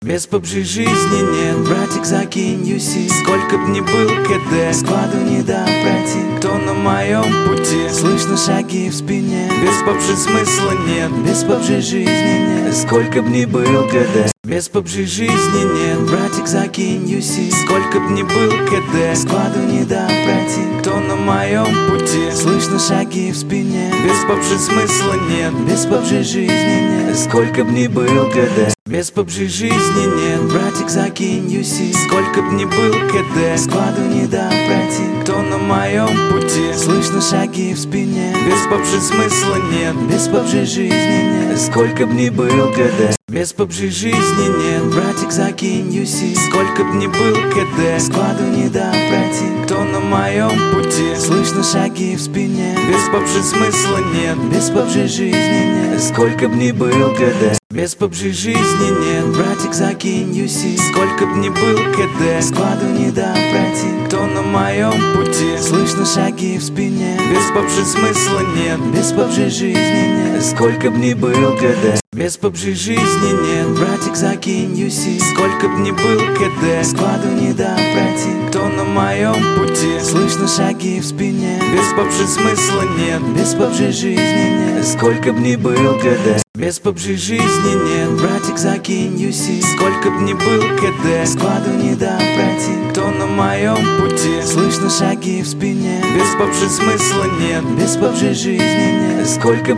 Без PUBG жизни нет, братик, закинь UC. Сколько б ни был КД, складу не дам пройти. Кто на моем пути, слышно шаги в спине. Без PUBG смысла нет, без PUBG жизни нет. Сколько б ни был КД, без PUBG жизни нет, братик, закинь UC. Сколько б ни был КД, складу не дам пройти. Кто на моем пути, слышно шаги в спине. Без PUBG смысла нет, без PUBG жизни нет. Сколько б ни был КД, без PUBG жизни нет, братик, закинь UC. Сколько б ни был КД, складу не дам пройти. Кто на моем пути, слышно шаги в спине. Без PUBG смысла нет, без PUBG жизни нет. Сколько б ни был КД, без PUBG жизни нет, братик, закинь UC. Сколько б ни был КД, складу не дам пройти. Кто на моем пути, слышно шаги в спине. Без PUBG смысла нет, без PUBG жизни нет. Сколько б ни был КД, без PUBG жизни нет, братик, закинь UC. Сколько б ни был КД, складу не дам пройти. Кто на моем пути, слышно шаги в спине. Без PUBG смысла нет, без PUBG жизни нет. Сколько б ни был КД, без PUBG жизни нет, братик, закинь UC. Сколько б ни был КД, складу не дам пройти. Кто на моем пути, слышно шаги в спине. Без PUBG смысла нет, без PUBG жизни нет. Сколько б ни был КД, без PUBG жизни нет, братик, закинь UC. Сколько б ни был КД, складу не дам пройти. Кто на моем пути, слышно шаги в спине. Без PUBG смысла нет, без PUBG жизни нет. Сколько